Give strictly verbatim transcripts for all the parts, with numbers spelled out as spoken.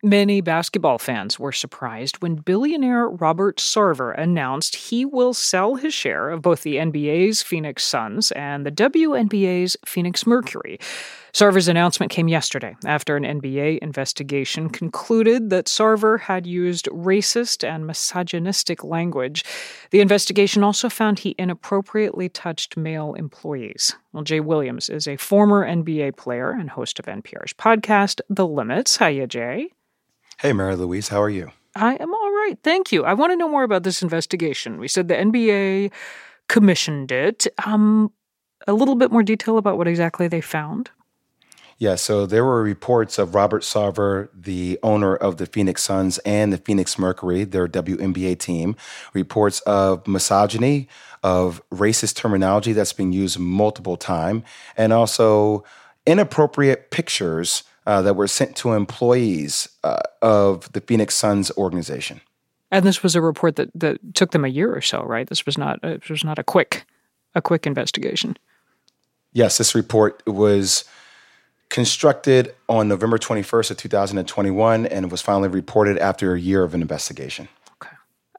Many basketball fans were surprised when billionaire Robert Sarver announced he will sell his share of both the N B A's Phoenix Suns and the W N B A's Phoenix Mercury. Sarver's announcement came yesterday after an N B A investigation concluded that Sarver had used racist and misogynistic language. The investigation also found he inappropriately touched male employees. Well, Jay Williams is a former N B A player and host of N P R's podcast, The Limits. Hiya, Jay. Hey, Mary Louise, how are you? I am all right, thank you. I want to know more about this investigation. We said the N B A commissioned it. Um, a little bit more detail about what exactly they found? Yeah, so there were reports of Robert Sarver, the owner of the Phoenix Suns and the Phoenix Mercury, their W N B A team, reports of misogyny, of racist terminology that's being used multiple times, and also inappropriate pictures uh, that were sent to employees uh, of the Phoenix Suns organization. And this was a report that, that took them a year or so, right? This was not it was not a quick a quick investigation. Yes, this report was constructed on November twenty-first of two thousand twenty-one and was finally reported after a year of an investigation. Okay.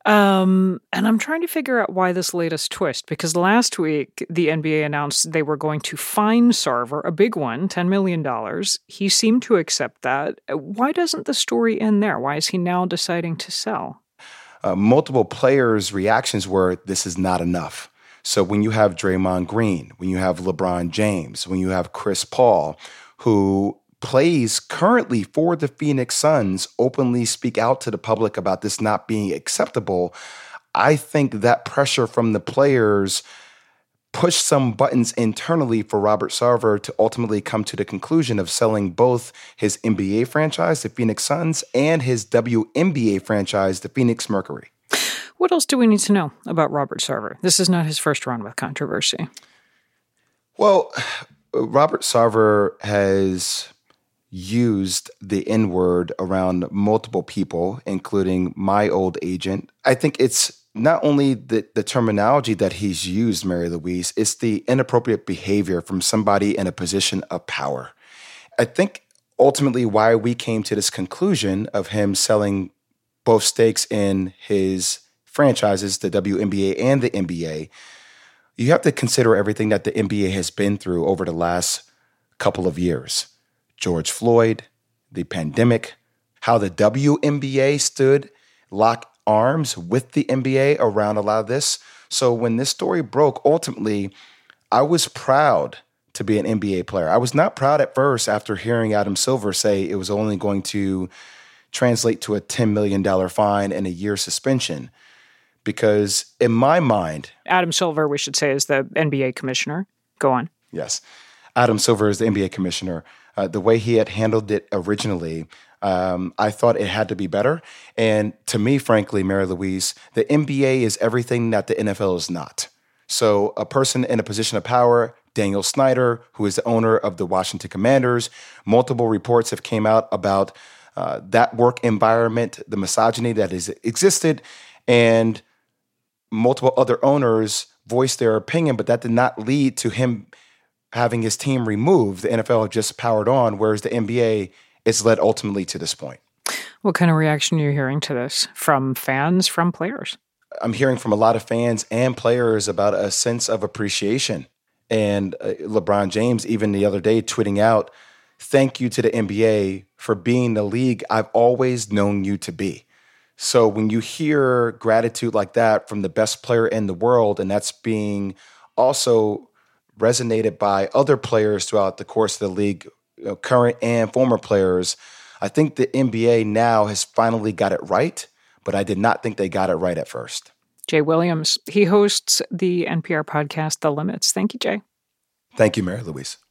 Um, and I'm trying to figure out why this latest twist, because last week the N B A announced they were going to fine Sarver, a big one, ten million dollars. He seemed to accept that. Why doesn't the story end there? Why is he now deciding to sell? Uh, multiple players' reactions were, this is not enough. So when you have Draymond Green, when you have LeBron James, when you have Chris Paul, who plays currently for the Phoenix Suns, openly speak out to the public about this not being acceptable, I think that pressure from the players pushed some buttons internally for Robert Sarver to ultimately come to the conclusion of selling both his N B A franchise, the Phoenix Suns, and his W N B A franchise, the Phoenix Mercury. What else do we need to know about Robert Sarver? This is not his first run with controversy. Well, Robert Sarver has used the N-word around multiple people, including my old agent. I think it's not only the, the terminology that he's used, Mary Louise, it's the inappropriate behavior from somebody in a position of power. I think ultimately why we came to this conclusion of him selling both stakes in his franchises, the W N B A and the N B A, you have to consider everything that the N B A has been through over the last couple of years. George Floyd, the pandemic, how the W N B A stood locked arms with the N B A around a lot of this. So when this story broke, ultimately, I was proud to be an N B A player. I was not proud at first after hearing Adam Silver say it was only going to translate to a ten million dollars fine and a year suspension. Because in my mind... Adam Silver, we should say, is the N B A commissioner. Go on. Yes. Adam Silver is the N B A commissioner. Uh, the way he had handled it originally, um, I thought it had to be better. And to me, frankly, Mary Louise, the N B A is everything that the N F L is not. So a person in a position of power, Daniel Snyder, who is the owner of the Washington Commanders, multiple reports have came out about uh, that work environment, the misogyny that has existed, and multiple other owners voiced their opinion, but that did not lead to him having his team removed. The N F L just powered on, whereas the N B A is led ultimately to this point. What kind of reaction are you hearing to this from fans, from players? I'm hearing from a lot of fans and players about a sense of appreciation. And uh, LeBron James, even the other day, tweeting out, thank you to the N B A for being the league I've always known you to be. So when you hear gratitude like that from the best player in the world, and that's being also resonated by other players throughout the course of the league, you know, current and former players, I think the N B A now has finally got it right, but I did not think they got it right at first. Jay Williams, he hosts the N P R podcast, The Limits. Thank you, Jay. Thank you, Mary Louise.